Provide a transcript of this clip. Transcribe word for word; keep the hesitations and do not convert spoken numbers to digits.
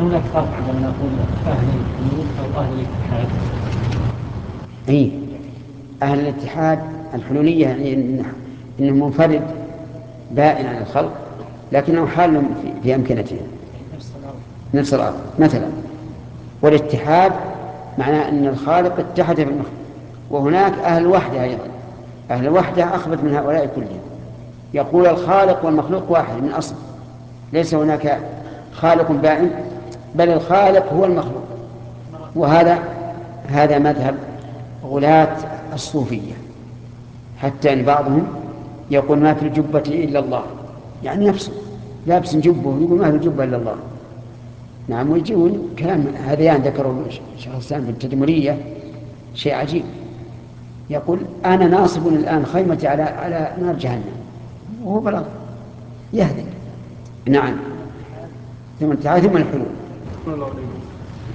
هناك فرق بين نقول أهل الحلول أو أهل الاتحاد؟ إيه، أهل الاتحاد الحلولية يعني إنه, إنه منفرد بائن عن الخلق لكنه حال في, في أمكنته نفس الأرض مثلا. والاتحاد معناه أن الخالق اتحد بالمخلوق. وهناك أهل الوحدة أيضا، أهل الوحدة أخبث من هؤلاء كلهم، يقول الخالق والمخلوق واحد من أصل، ليس هناك خالق بائن بل الخالق هو المخلوق. وهذا هذا مذهب غلاة الصوفية، حتى أن بعضهم يقول ما في الجبة إلا الله، يعني نفسه لابس جبه يقول ما في الجبة إلا الله. نعم، ويجون كلام هذيان ذكروا شيخ الإسلام في التدمرية شيء عجيب، يقول أنا ناصب الآن خيمتي على على نار جهنم وهو بلغ يهدي. نعم، ثم الاتحاد ثم الحلول.